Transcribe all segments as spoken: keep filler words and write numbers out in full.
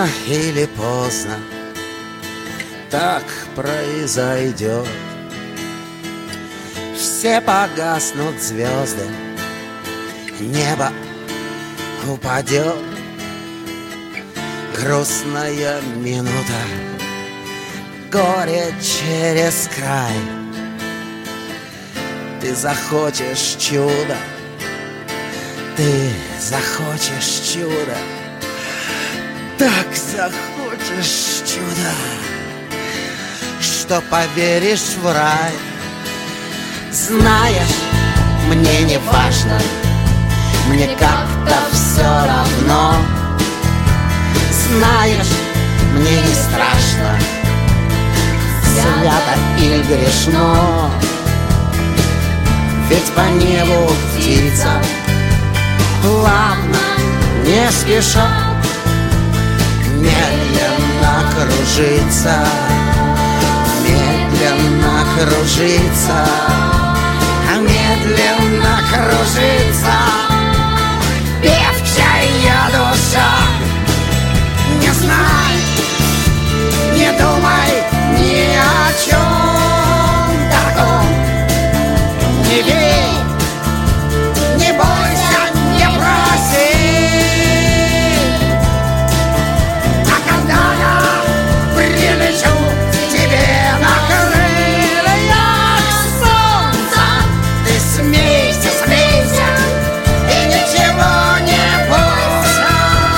рано или поздно так произойдет. Все погаснут звезды, небо упадет. Грустная минута, горе через край. Ты захочешь чудо, ты захочешь чудо, так захочешь чудо, что поверишь в рай. Знаешь, мне не важно, мне как-то все равно. Знаешь, мне не страшно, свято или грешно. Ведь по небу птица плавно, не спеша, медленно кружится, медленно кружится, медленно кружится. Певчая душа, не знай, не думай ни о чем таком. Не верь, не бойся, не проси. А когда я прилечу к тебе на крыльях солнца, ты смейся, смейся и ничего не бойся.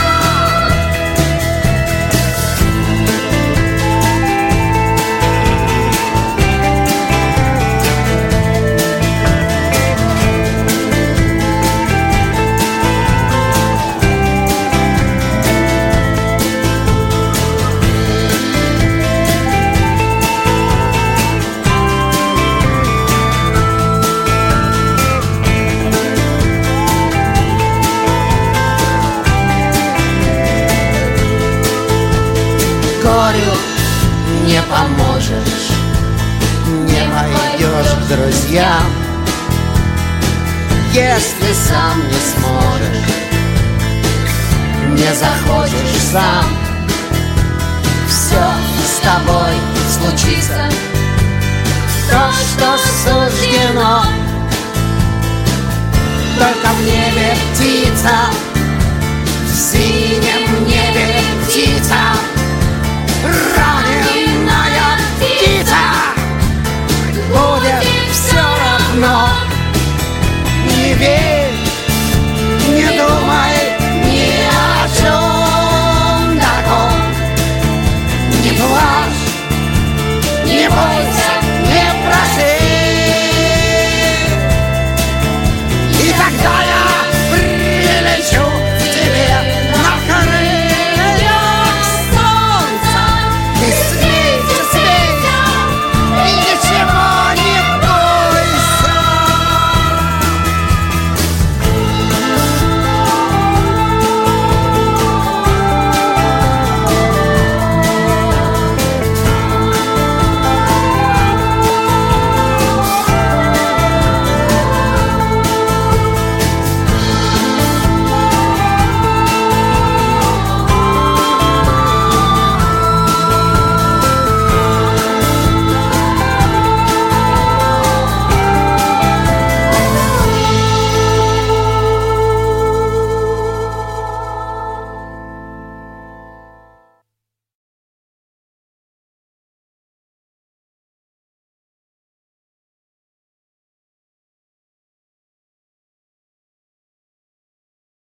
Горю не поможешь, не пойдешь к друзьям, если сам не сможешь, не захочешь сам. Все с тобой случится, то, что суждено. Только в небе птица в синем